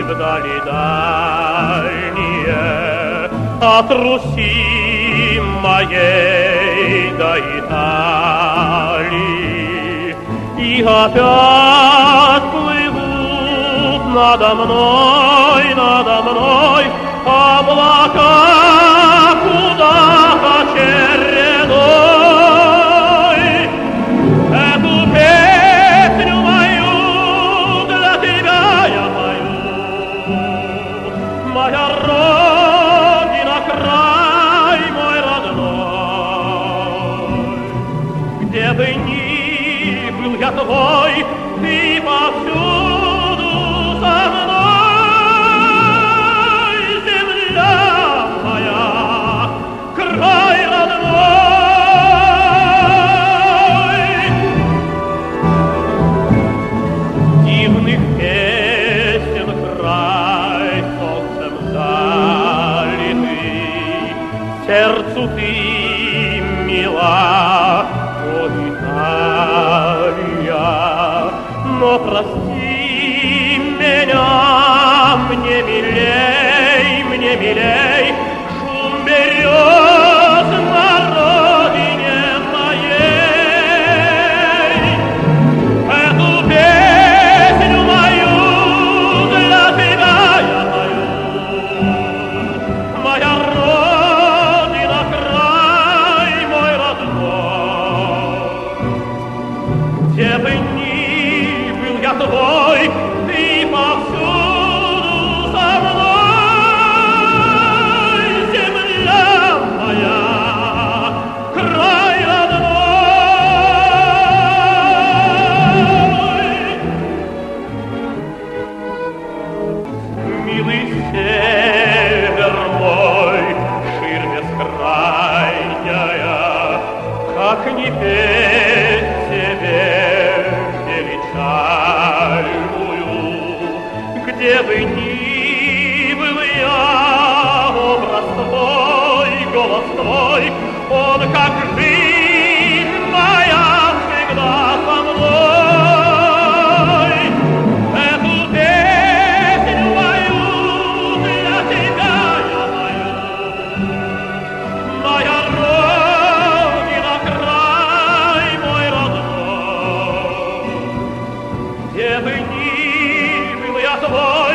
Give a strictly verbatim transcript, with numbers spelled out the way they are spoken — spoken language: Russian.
вдали дальние, от Руси моей до Италии, и опять плывут надо мной, надо мной облака куда-то чередой. Эту песню мою для тебя я пою, моя родина, край мой родной. Где бы ни был я твой, ты повсюду со мной, земля моя, край родной. Дивных песен край, солнцем залитый, сердцу ты мила, о Италия. Но прости меня, мне милей, мне милей шум берез на родине моей. Эту песню мою для тебя я пою, моя родина, край мой родной. Где бы ни был я твой, ты повсюду со мной, земля моя, край родной. Милый север мой, ширь бескрайняя, как не петь тебе величальную, где бы ни был я, образ твой, голос твой, он как жизнь моя всегда со мной. Эту песню мою для тебя я пою, моя родина, край мой родной. Где бы ни был я твой,